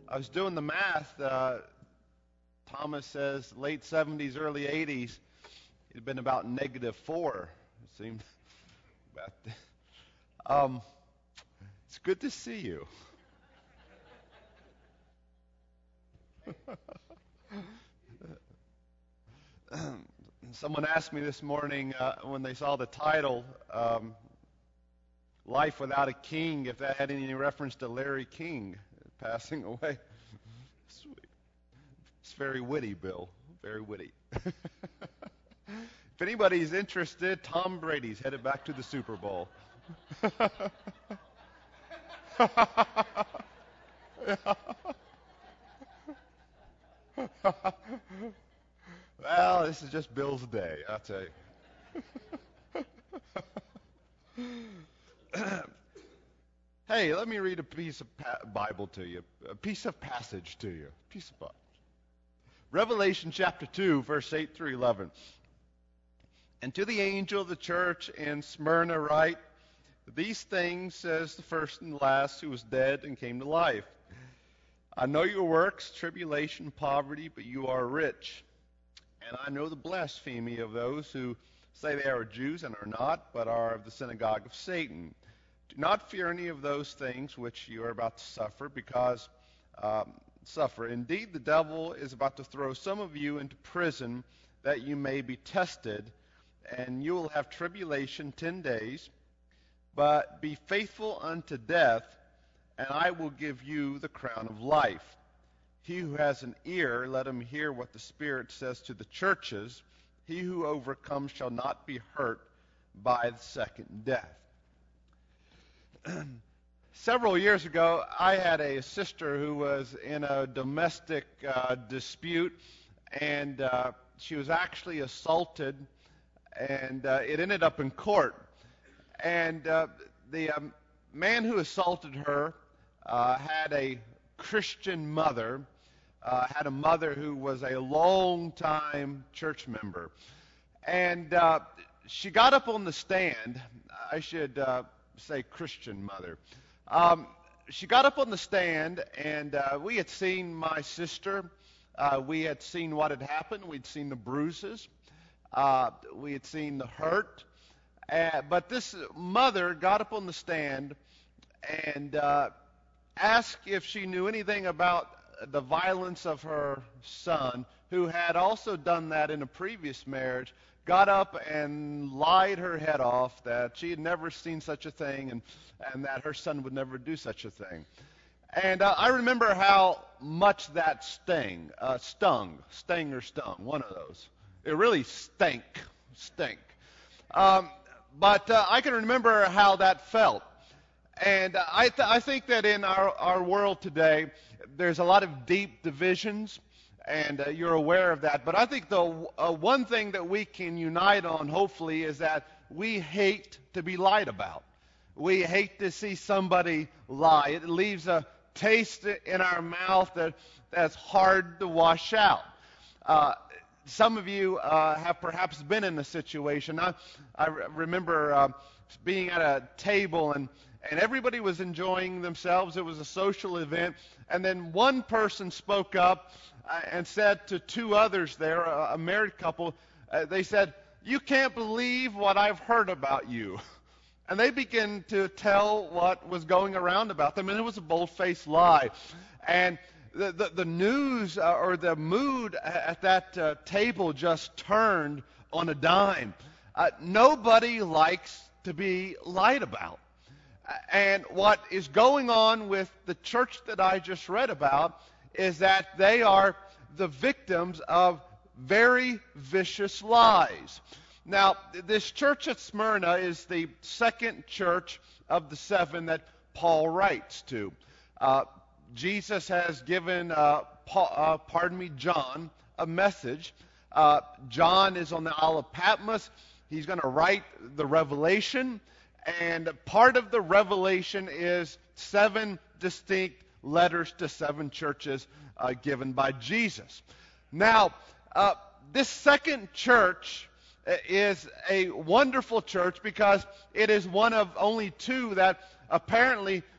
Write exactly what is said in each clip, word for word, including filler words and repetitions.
I was doing the math. Uh, Thomas says late seventies, early eighties. It had been about negative four. It seemed about that. Um, it's good to see you. Someone asked me this morning uh, when they saw the title, um, Life Without a King, if that had any reference to Larry King passing away. Sweet. It's very witty, Bill. Very witty. If anybody's interested, Tom Brady's headed back to the Super Bowl. Well, this is just Bill's day, I'll tell you. Hey, let me read a piece of pa- Bible to you, a piece of passage to you, a piece of Bible. Revelation chapter two, verse eight through eleven. And to the angel of the church in Smyrna write, these things says the first and the last who was dead and came to life. I know your works, tribulation, poverty, but you are rich. And I know the blasphemy of those who say they are Jews and are not, but are of the synagogue of Satan. Do not fear any of those things which you are about to suffer, because um, suffer. Indeed, the devil is about to throw some of you into prison, that you may be tested, and you will have tribulation ten days. But be faithful unto death, and I will give you the crown of life. He who has an ear, let him hear what the Spirit says to the churches. He who overcomes shall not be hurt by the second death. Several years ago, I had a sister who was in a domestic uh, dispute, and uh, she was actually assaulted, and uh, it ended up in court. And uh, the um, man who assaulted her uh, had a Christian mother, uh, had a mother who was a long-time church member. And uh, she got up on the stand. I should uh, say Christian mother. Um, she got up on the stand, and uh, we had seen my sister. Uh, we had seen what had happened. We'd seen the bruises. Uh, we had seen the hurt. Uh, but this mother got up on the stand and uh, asked if she knew anything about the violence of her son, who had also done that in a previous marriage, got up and lied her head off that she had never seen such a thing, and, and that her son would never do such a thing. And uh, I remember how much that sting, uh, stung, sting or stung, one of those. It really stank, stink. Um, but uh, I can remember how that felt. And uh, I, th- I think that in our, our world today, there's a lot of deep divisions, and uh, you're aware of that. But I think the uh, one thing that we can unite on, hopefully, is that we hate to be lied about. We hate to see somebody lie. It leaves a taste in our mouth that, that's hard to wash out. Uh, some of you uh, have perhaps been in a situation. I, I re- remember uh, being at a table, and, and everybody was enjoying themselves. It was a social event. And then one person spoke up uh, and said to two others there, a, a married couple, uh, they said, "You can't believe what I've heard about you." And they began to tell what was going around about them, and it was a bold-faced lie. And the, the, the news uh, or the mood at that uh, table just turned on a dime. Uh, nobody likes to be lied about. And what is going on with the church that I just read about is that they are the victims of very vicious lies. Now, this church at Smyrna is the second church of the seven that Paul writes to. Uh, Jesus has given, uh, Paul, uh, pardon me, John, a message. Uh, John is on the Isle of Patmos. He's going to write the Revelation. And part of the Revelation is seven distinct letters to seven churches uh, given by Jesus. Now, uh, this second church is a wonderful church because it is one of only two that apparently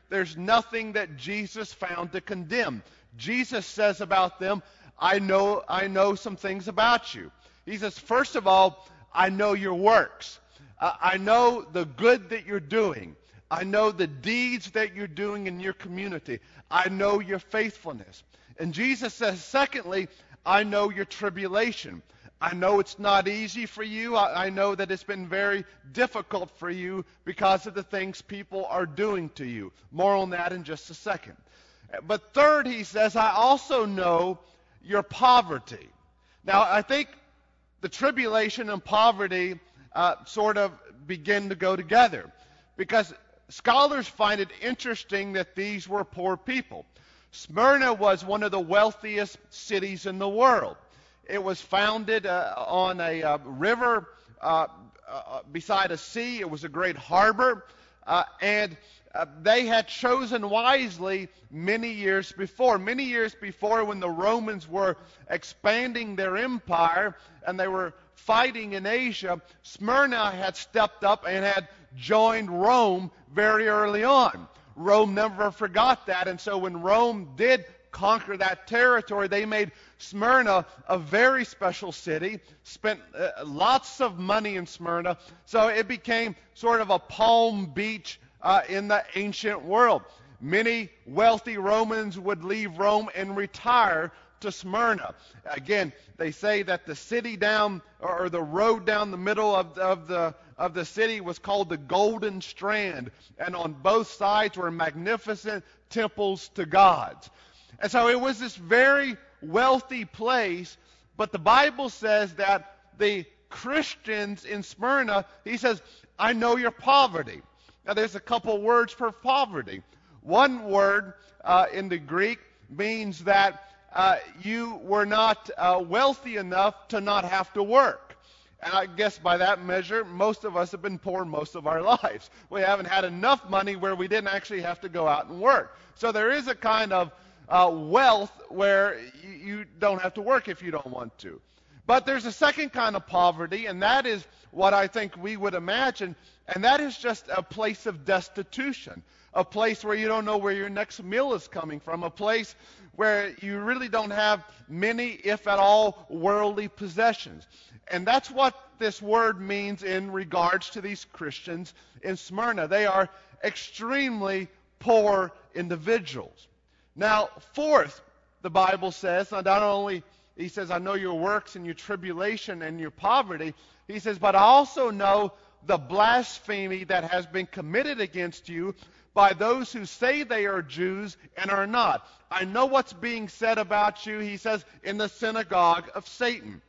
there's nothing that Jesus found to condemn. Jesus says about them, I know, I know some things about you. He says, first of all, I know your works. Uh, I know the good that you're doing. I know the deeds that you're doing in your community. I know your faithfulness. And Jesus says, secondly, I know your tribulation. I know it's not easy for you. I, I know that it's been very difficult for you because of the things people are doing to you. More on that in just a second. But third, he says, I also know your poverty. Now, I think the tribulation and poverty uh, sort of begin to go together, because scholars find it interesting that these were poor people. Smyrna was one of the wealthiest cities in the world. It was founded uh, on a uh, river uh, uh, beside a sea. It was a great harbor, uh, and uh, they had chosen wisely many years before. Many years before, when the Romans were expanding their empire and they were fighting in Asia, Smyrna had stepped up and had joined Rome very early on. Rome never forgot that, and so when Rome did conquer that territory, they made Smyrna a very special city, spent uh, lots of money in Smyrna, so it became sort of a Palm Beach uh, in the ancient world. Many wealthy Romans would leave Rome and retire to Smyrna. Again, they say that the city down, or the road down the middle of, of the of the city was called the Golden Strand, and on both sides were magnificent temples to gods. And so it was this very wealthy place, but the Bible says that the Christians in Smyrna, he says, I know your poverty. Now there's a couple words for poverty. One word uh, in the Greek means that uh, you were not uh, wealthy enough to not have to work. And I guess by that measure, most of us have been poor most of our lives. We haven't had enough money where we didn't actually have to go out and work. So there is a kind of uh, wealth where you, you don't have to work if you don't want to. But there's a second kind of poverty, and that is what I think we would imagine, and that is just a place of destitution, a place where you don't know where your next meal is coming from, a place where you really don't have many, if at all, worldly possessions. And that's what this word means in regards to these Christians in Smyrna. They are extremely poor individuals. Now, fourth, the Bible says, not only, he says, I know your works and your tribulation and your poverty, he says, but I also know the blasphemy that has been committed against you by those who say they are Jews and are not. I know what's being said about you, he says, in the synagogue of Satan.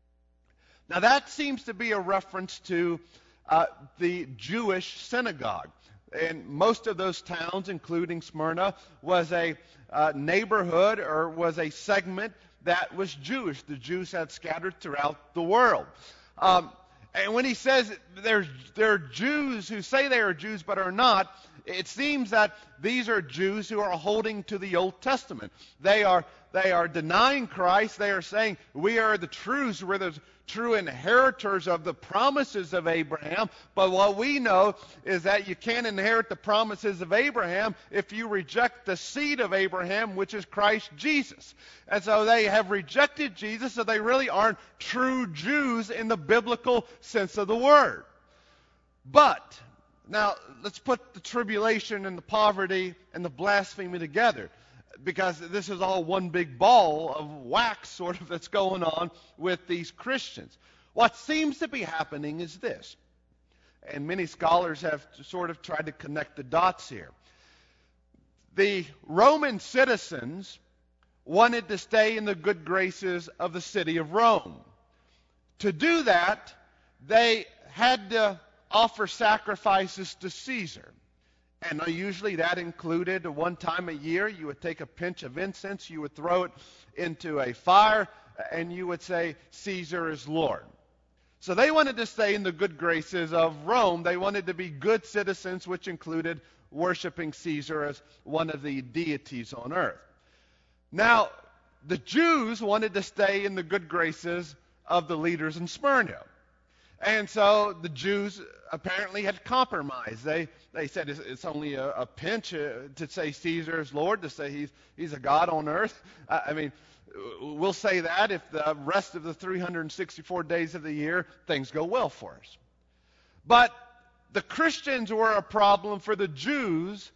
Now that seems to be a reference to uh, the Jewish synagogue. And most of those towns, including Smyrna, was a uh, neighborhood or was a segment that was Jewish. The Jews had scattered throughout the world. Um, and when he says there are Jews who say they are Jews but are not, it seems that these are Jews who are holding to the Old Testament. They are they are denying Christ. They are saying, we are the trues, we're the true inheritors of the promises of Abraham. But what we know is that you can't inherit the promises of Abraham if you reject the seed of Abraham, which is Christ Jesus. And so they have rejected Jesus, so they really aren't true Jews in the biblical sense of the word. But now, let's put the tribulation and the poverty and the blasphemy together, because this is all one big ball of wax sort of that's going on with these Christians. What seems to be happening is this, and many scholars have sort of tried to connect the dots here. The Roman citizens wanted to stay in the good graces of the city of Rome. To do that, they had to offer sacrifices to Caesar. And usually that included one time a year, you would take a pinch of incense, you would throw it into a fire, and you would say, Caesar is Lord. So they wanted to stay in the good graces of Rome. They wanted to be good citizens, which included worshiping Caesar as one of the deities on earth. Now, the Jews wanted to stay in the good graces of the leaders in Smyrna. And so the Jews apparently had compromised. They they said it's, it's only a, a pinch uh, to say Caesar is Lord, to say he's he's a God on earth. Uh, I mean, we'll say that if the rest of the three hundred sixty-four days of the year things go well for us. But the Christians were a problem for the Jews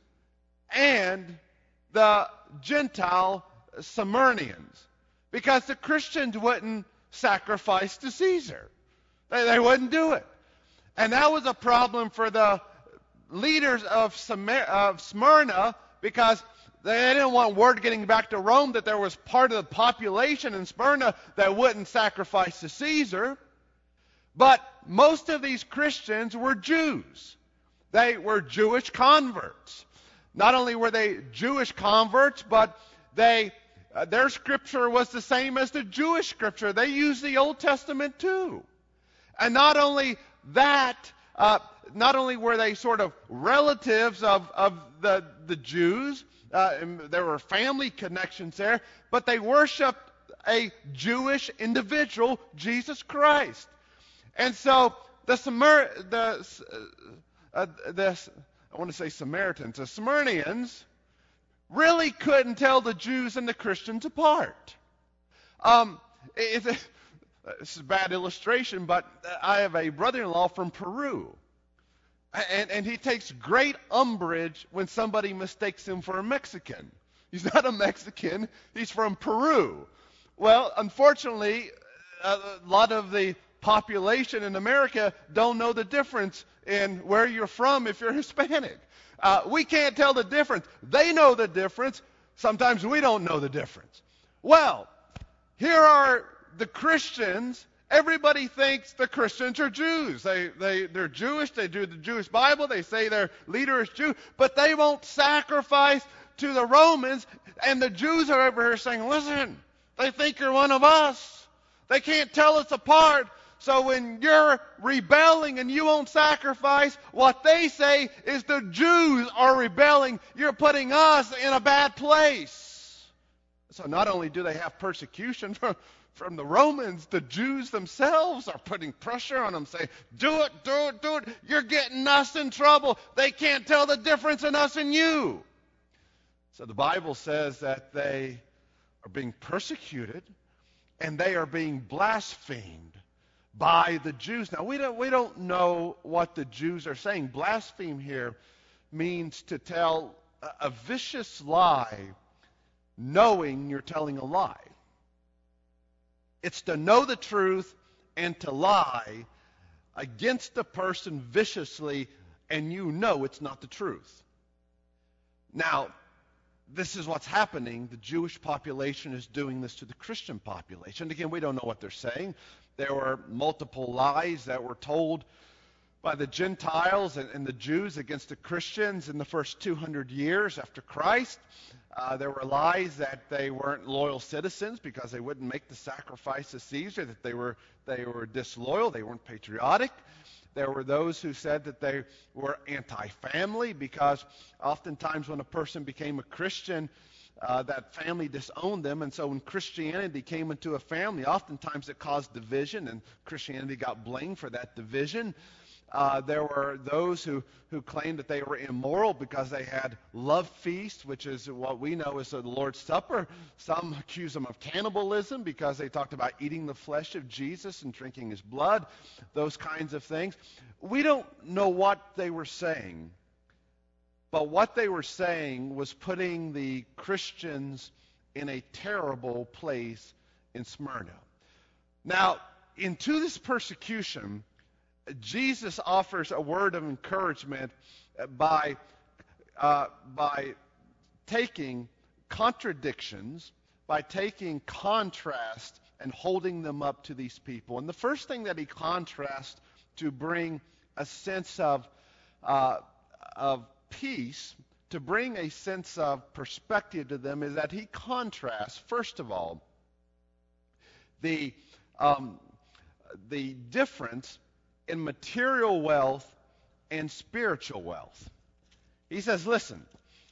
and the Gentile Smyrnians, because the Christians wouldn't sacrifice to Caesar. They, they wouldn't do it. And that was a problem for the leaders of, Smyr- of Smyrna, because they didn't want word getting back to Rome that there was part of the population in Smyrna that wouldn't sacrifice to Caesar. But most of these Christians were Jews. They were Jewish converts. Not only were they Jewish converts, but they uh, their scripture was the same as the Jewish scripture. They used the Old Testament too. And not only that, uh, not only were they sort of relatives of, of the, the Jews, uh, and there were family connections there, but they worshiped a Jewish individual, Jesus Christ. And so the Samar- the uh, the I want to say Samaritans, the Smyrnians really couldn't tell the Jews and the Christians apart. Um, it's, a, it's a bad illustration, but I have a brother-in-law from Peru, and, and he takes great umbrage when somebody mistakes him for a Mexican. He's not a Mexican, he's from Peru. Well, unfortunately, a lot of the population in America don't know the difference in where you're from if you're Hispanic. Uh, we can't tell the difference. They know the difference. Sometimes we don't know the difference. Well, here are the Christians. Everybody thinks the Christians are Jews. They, they, they're Jewish. They do the Jewish Bible. They say their leader is Jew. But they won't sacrifice to the Romans. And the Jews are over here saying, listen, they think you're one of us. They can't tell us apart. So when you're rebelling and you won't sacrifice, what they say is the Jews are rebelling. You're putting us in a bad place. So not only do they have persecution from, from the Romans, the Jews themselves are putting pressure on them, saying, do it, do it, do it. You're getting us in trouble. They can't tell the difference in us and you. So the Bible says that they are being persecuted and they are being blasphemed by the Jews. Now, we don't, we don't know what the Jews are saying. Blaspheme here means to tell a, a vicious lie knowing you're telling a lie. It's to know the truth and to lie against the person viciously, and you know it's not the truth. Now, this is what's happening. The Jewish population is doing this to the Christian population. Again, we don't know what they're saying. There were multiple lies that were told by the Gentiles and, and the Jews against the Christians in the first two hundred years after Christ. Uh, there were lies that they weren't loyal citizens because they wouldn't make the sacrifice to Caesar, that they were they were disloyal, they weren't patriotic. There were those who said that they were anti-family because oftentimes when a person became a Christian, uh, that family disowned them. And so when Christianity came into a family, oftentimes it caused division, and Christianity got blamed for that division. Uh, there were those who, who claimed that they were immoral because they had love feasts, which is what we know as the Lord's Supper. Some accused them of cannibalism because they talked about eating the flesh of Jesus and drinking his blood, those kinds of things. We don't know what they were saying, but what they were saying was putting the Christians in a terrible place in Smyrna. Now, into this persecution, Jesus offers a word of encouragement by, uh, by taking contradictions, by taking contrast and holding them up to these people. And the first thing that he contrasts to bring a sense of, uh, of peace, to bring a sense of perspective to them, is that he contrasts, first of all, the, um, the difference in material wealth and spiritual wealth. He says, listen,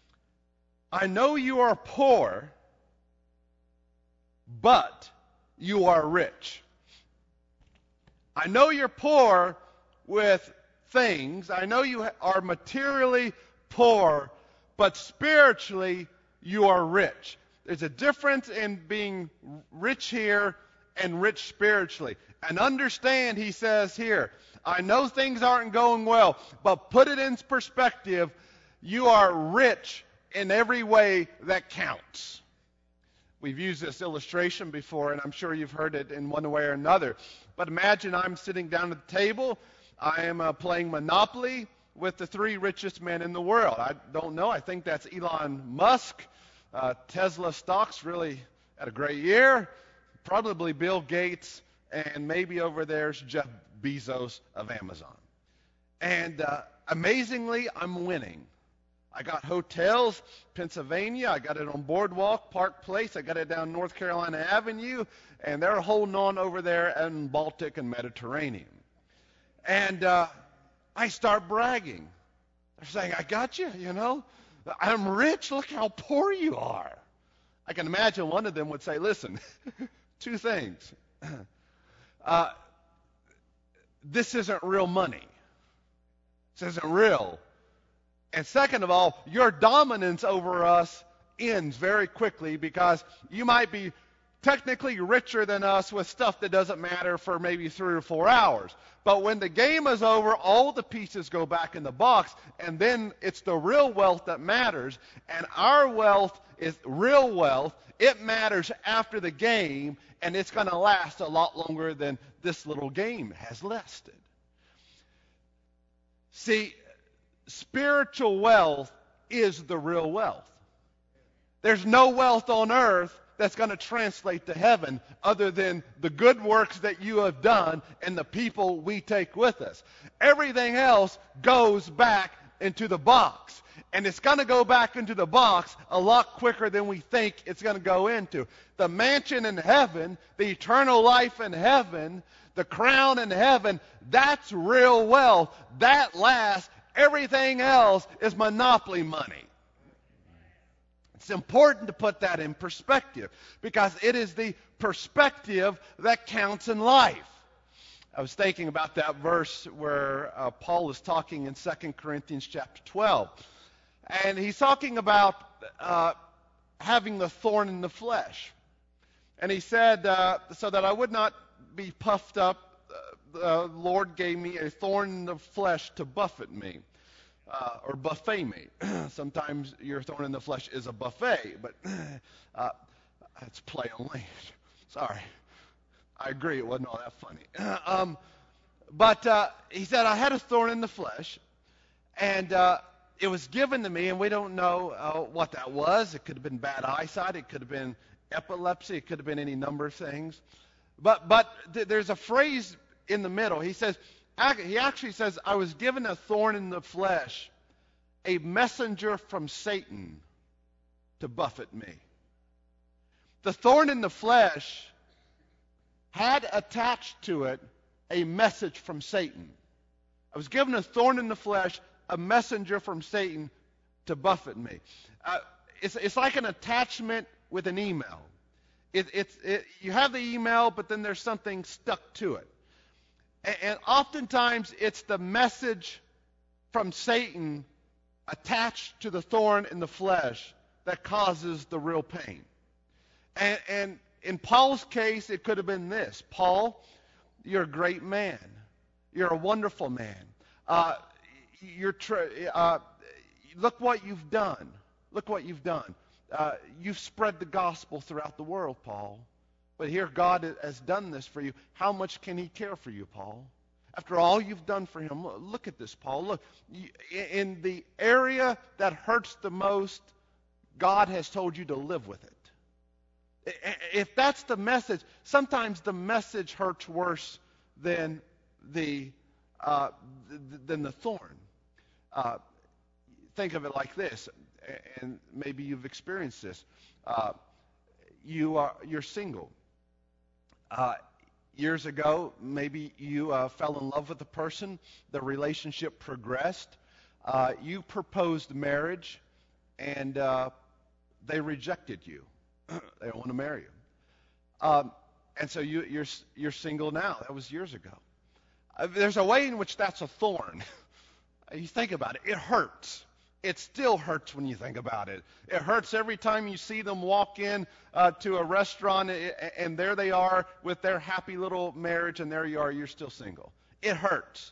I know you are poor, but you are rich. I know you're poor with things. I know you are materially poor, but spiritually you are rich. There's a difference in being rich here and rich spiritually. And understand, he says here, I know things aren't going well, but put it in perspective. You are rich in every way that counts. We've used this illustration before, and I'm sure you've heard it in one way or another. But imagine I'm sitting down at the table. I am uh, playing Monopoly with the three richest men in the world. I don't know. I think that's Elon Musk. Uh, Tesla stocks really had a great year. Probably Bill Gates, and maybe over there's Jeff Bezos of Amazon. And uh, amazingly, I'm winning. I got hotels, Pennsylvania. I got it on Boardwalk, Park Place. I got it down North Carolina Avenue. And they're holding on over there in Baltic and Mediterranean. And uh, I start bragging. They're saying, I got you, you know. I'm rich. Look how poor you are. I can imagine one of them would say, listen, two things. Uh, this isn't real money. This isn't real. And second of all, your dominance over us ends very quickly because you might be technically richer than us with stuff that doesn't matter for maybe three or four hours. But when the game is over, all the pieces go back in the box, and then it's the real wealth that matters. And our wealth is real wealth. It matters after the game, and it's going to last a lot longer than this little game has lasted. See, spiritual wealth is the real wealth. There's no wealth on earth that's going to translate to heaven other than the good works that you have done and the people we take with us. Everything else goes back into the box. And it's going to go back into the box a lot quicker than we think it's going to go into. The mansion in heaven, the eternal life in heaven, the crown in heaven, that's real wealth. That lasts. Everything else is monopoly money. It's important to put that in perspective because it is the perspective that counts in life. I was thinking about that verse where uh, Paul is talking in Second Corinthians chapter twelve. And he's talking about uh, having the thorn in the flesh. And he said, uh, so that I would not be puffed up, uh, the Lord gave me a thorn in the flesh to buffet me. Uh, or buffet me. Sometimes your thorn in the flesh is a buffet, but uh, it's play on language. Sorry. I agree, it wasn't all that funny. um, but uh, he said, I had a thorn in the flesh, and uh, it was given to me, and we don't know uh, what that was. It could have been bad eyesight. It could have been epilepsy. It could have been any number of things. But, but th- there's a phrase in the middle. He says, He actually says, I was given a thorn in the flesh, a messenger from Satan to buffet me. The thorn in the flesh had attached to it a message from Satan. I was given a thorn in the flesh, a messenger from Satan to buffet me. Uh, it's, it's like an attachment with an email. It, it's, it, you have the email, but then there's something stuck to it. And oftentimes it's the message from Satan attached to the thorn in the flesh that causes the real pain. And, and in Paul's case, it could have been this. Paul, you're a great man. You're a wonderful man. Uh, you're tra- uh, look what you've done. Look what you've done. Uh, you've spread the gospel throughout the world, Paul. But here God has done this for you. How much can he care for you, Paul? After all you've done for him, look at this, Paul. Look, in the area that hurts the most, God has told you to live with it. If that's the message, sometimes the message hurts worse than the uh, than the thorn. Uh, think of it like this, and maybe you've experienced this. Uh, you are you're single. Uh, years ago, maybe you uh, fell in love with a person. The relationship progressed. Uh, you proposed marriage, and uh, they rejected you. They don't want to marry you. Um, and so you, you're you're single now. That was years ago. Uh, there's a way in which that's a thorn. You think about it, it hurts. It still hurts when you think about it. It hurts every time you see them walk in uh, to a restaurant and there they are with their happy little marriage, and there you are, you're still single. It hurts.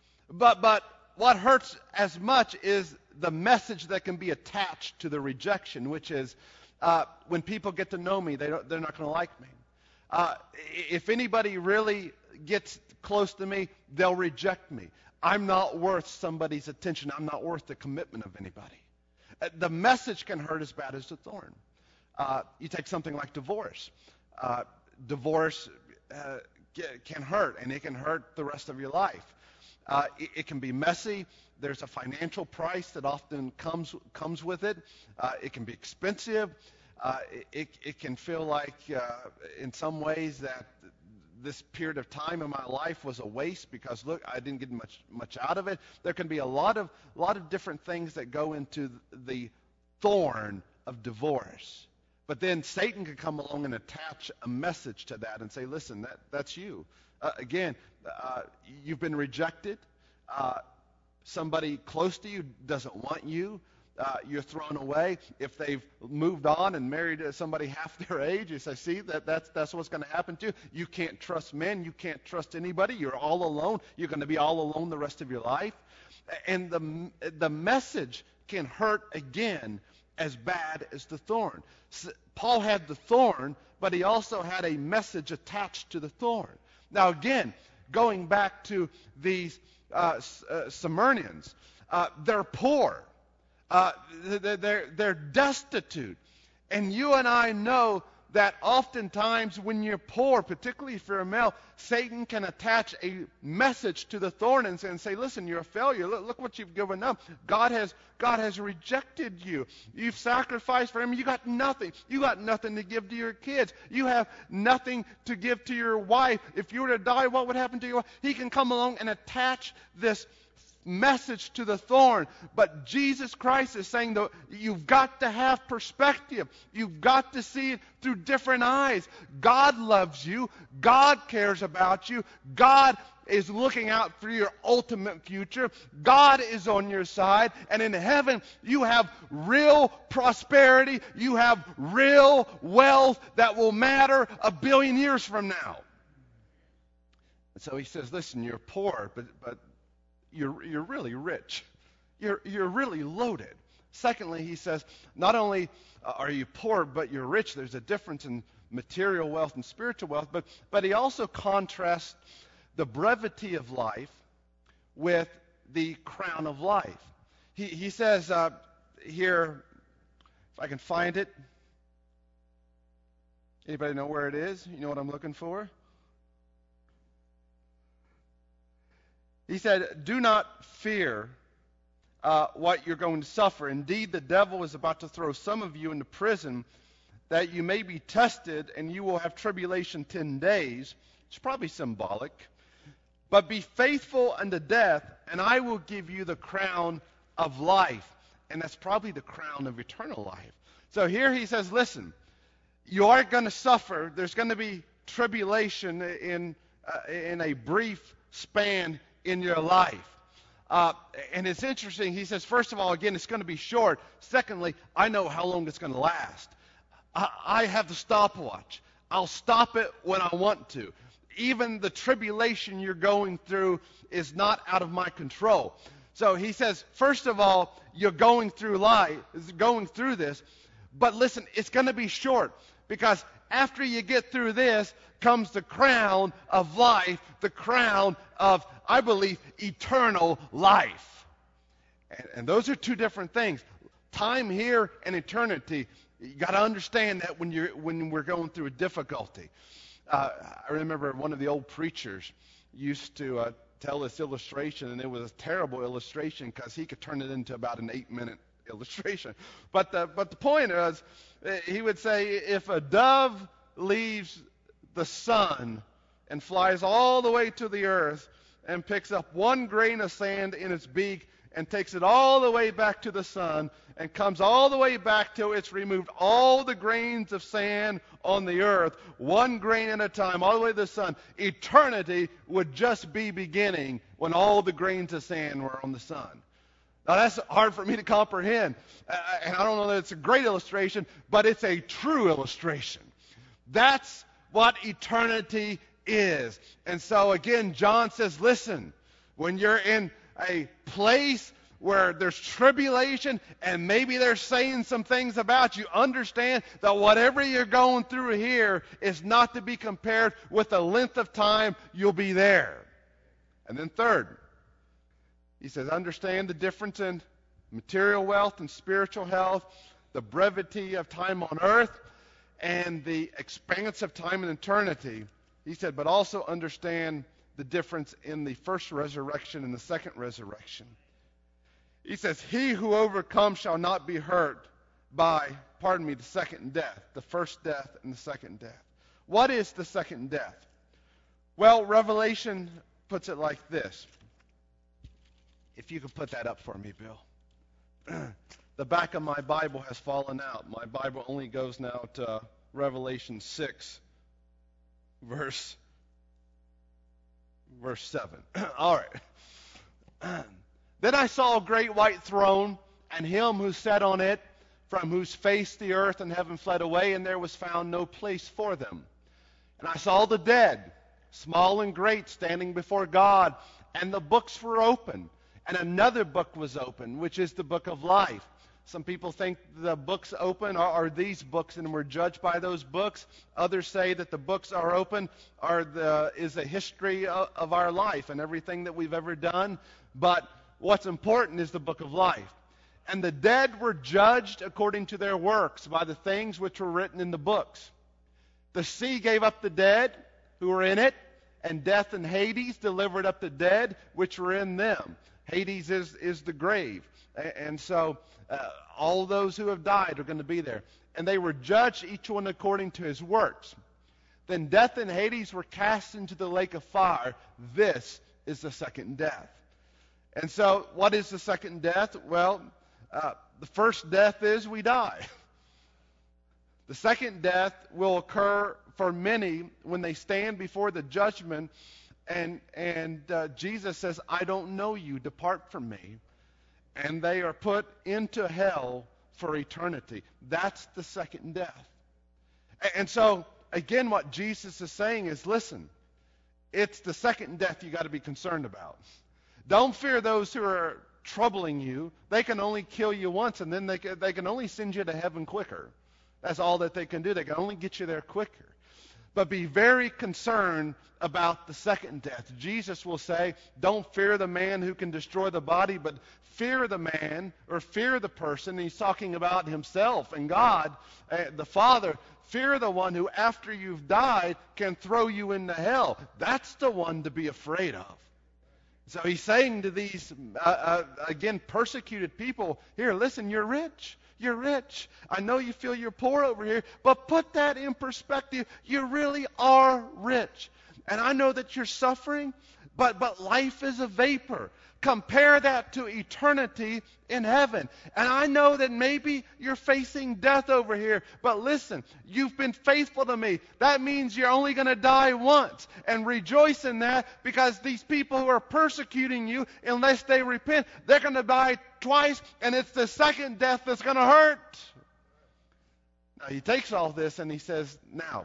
But but what hurts as much is the message that can be attached to the rejection, which is uh, when people get to know me, they don't, they're not going to like me. Uh, if anybody really gets close to me, they'll reject me. I'm not worth somebody's attention. I'm not worth the commitment of anybody. Uh, the message can hurt as bad as the thorn. Uh, you take something like divorce. Uh, divorce uh, can hurt, and it can hurt the rest of your life. Uh, it, it can be messy. There's a financial price that often comes comes with it. Uh, it can be expensive. Uh, it, it can feel like, uh, in some ways, that this period of time in my life was a waste because, look, I didn't get much much out of it. There can be a lot of lot of different things that go into the thorn of divorce. But then Satan can come along and attach a message to that and say, listen, that that's you. Uh, again, uh, you've been rejected. Uh, somebody close to you doesn't want you. Uh, you're thrown away. If they've moved on and married somebody half their age, you say, see, that, that's, that's what's going to happen to you. You can't trust men. You can't trust anybody. You're all alone. You're going to be all alone the rest of your life. And the, the message can hurt again as bad as the thorn. So Paul had the thorn, but he also had a message attached to the thorn. Now, again, going back to these uh, uh, Smyrnians, uh, they're poor. Uh, they're, they're destitute. And you and I know that oftentimes when you're poor, particularly if you're a male, Satan can attach a message to the thorn and say, and say listen, you're a failure. Look, look what you've given up. God has, God has rejected you. You've sacrificed for him. You got nothing. You got nothing to give to your kids. You have nothing to give to your wife. If you were to die, what would happen to your wife? He can come along and attach this message to the thorn. But Jesus Christ is saying that you've got to have perspective. You've got to see it through different eyes. God loves you. God cares about you. God is looking out for your ultimate future. God is on your side. And in heaven, you have real prosperity. You have real wealth that will matter a billion years from now. And so he says, listen, you're poor, but but You're, you're really rich. You're, you're really loaded. Secondly, he says, not only uh, are you poor, but you're rich. There's a difference in material wealth and spiritual wealth. But, but he also contrasts the brevity of life with the crown of life. He, he says uh, here, if I can find it. Anybody know where it is? You know what I'm looking for? He said, do not fear uh, what you're going to suffer. Indeed, the devil is about to throw some of you into prison that you may be tested, and you will have tribulation ten days. It's probably symbolic. But be faithful unto death, and I will give you the crown of life. And that's probably the crown of eternal life. So here he says, listen, you are going to suffer. There's going to be tribulation in, uh, in a brief span in your life. Uh, and it's interesting. He says, first of all, again, it's going to be short. Secondly, I know how long it's going to last. I, I have the stopwatch. I'll stop it when I want to. Even the tribulation you're going through is not out of my control. So he says, first of all, you're going through life, going through this. But listen, it's going to be short, because after you get through this comes the crown of life, the crown of, I believe, eternal life. And, and those are two different things. Time here and eternity. You got to understand that when you're when we're going through a difficulty. Uh, I remember one of the old preachers used to uh, tell this illustration, and it was a terrible illustration because he could turn it into about an eight-minute illustration. But the, but the point is, he would say, if a dove leaves the sun and flies all the way to the earth and picks up one grain of sand in its beak and takes it all the way back to the sun and comes all the way back till it's removed all the grains of sand on the earth, one grain at a time, all the way to the sun, eternity would just be beginning when all the grains of sand were on the sun. Now, that's hard for me to comprehend, uh, and I don't know that it's a great illustration, but it's a true illustration. That's what eternity is. And so, again, John says, listen, when you're in a place where there's tribulation and maybe they're saying some things about you, understand that whatever you're going through here is not to be compared with the length of time you'll be there. And then third, he says, understand the difference in material wealth and spiritual health, the brevity of time on earth, and the expanse of time and eternity. He said, but also understand the difference in the first resurrection and the second resurrection. He says, he who overcomes shall not be hurt by, pardon me, the second death, the first death and the second death. What is the second death? Well, Revelation puts it like this. If you could put that up for me, Bill. The back of my Bible has fallen out. My Bible only goes now to Revelation six, verse, verse seven. All right. Then I saw a great white throne, and him who sat on it, from whose face the earth and heaven fled away, and there was found no place for them. And I saw the dead, small and great, standing before God, and the books were open. And another book was open, which is the book of life. Some people think the books open are, are these books, and we're judged by those books. Others say that the books are open are the is a history of, of our life and everything that we've ever done. But what's important is the book of life. And the dead were judged according to their works by the things which were written in the books. The sea gave up the dead who were in it, and death and Hades delivered up the dead which were in them. Hades is, is the grave. And so uh, all those who have died are going to be there. And they were judged, each one according to his works. Then death and Hades were cast into the lake of fire. This is the second death. And so what is the second death? Well, uh, the first death is we die. The second death will occur for many when they stand before the judgment. And, and uh, Jesus says, I don't know you, depart from me. And they are put into hell for eternity. That's the second death. And, and so, again, what Jesus is saying is, listen, it's the second death you got to be concerned about. Don't fear those who are troubling you. They can only kill you once, and then they can, they can only send you to heaven quicker. That's all that they can do. They can only get you there quicker. But be very concerned about the second death. Jesus will say, don't fear the man who can destroy the body, but fear the man or fear the person. He's talking about himself and God, uh, the Father. Fear the one who, after you've died, can throw you into hell. That's the one to be afraid of. So he's saying to these, uh, uh, again, persecuted people, here, listen, you're rich. You're rich. I know you feel you're poor over here, but put that in perspective. You really are rich. And I know that you're suffering, but, but life is a vapor. Compare that to eternity in heaven. And I know that maybe you're facing death over here, but listen, you've been faithful to me. That means you're only going to die once. And rejoice in that, because these people who are persecuting you, unless they repent, they're going to die twice, and it's the second death that's going to hurt. Now, he takes all this and he says, now,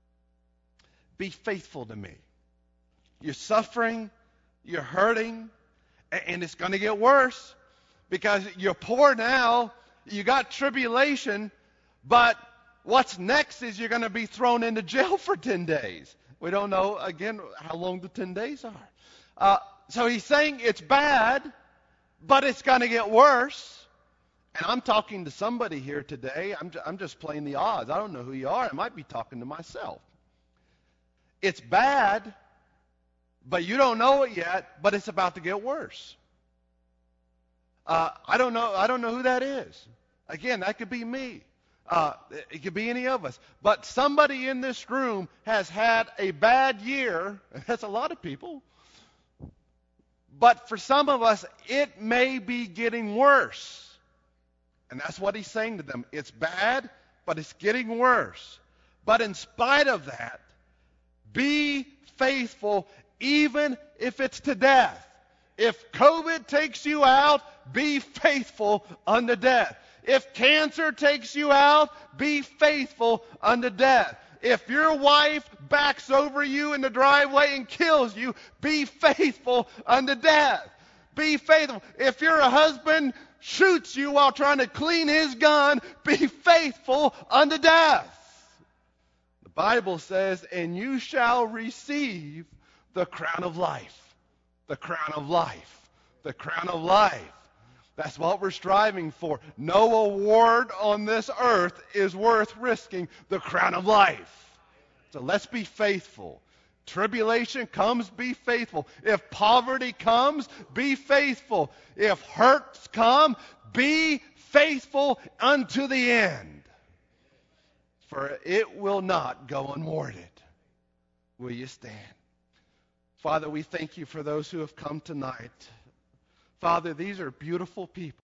be faithful to me. You're suffering, you're hurting, and it's going to get worse because you're poor now, you got tribulation, but what's next is you're going to be thrown into jail for ten days. We don't know, again, how long the ten days are. Uh, so he's saying it's bad, but it's going to get worse. And I'm talking to somebody here today. I'm, ju- I'm just playing the odds. I don't know who you are. I might be talking to myself. It's bad, but you don't know it yet, but it's about to get worse. Uh, I don't know. I don't know who that is. Again, that could be me. Uh, it could be any of us. But somebody in this room has had a bad year. That's a lot of people. But for some of us, it may be getting worse. And that's what he's saying to them. It's bad, but it's getting worse. But in spite of that, be faithful even if it's to death. If COVID takes you out, be faithful unto death. If cancer takes you out, be faithful unto death. If your wife backs over you in the driveway and kills you, be faithful unto death. Be faithful. If your husband shoots you while trying to clean his gun, be faithful unto death. The Bible says, and you shall receive the crown of life. The crown of life. The crown of life. That's what we're striving for. No award on this earth is worth risking the crown of life. So let's be faithful. Tribulation comes, be faithful. If poverty comes, be faithful. If hurts come, be faithful unto the end. For it will not go unrewarded. Will you stand? Father, we thank you for those who have come tonight. Father, these are beautiful people.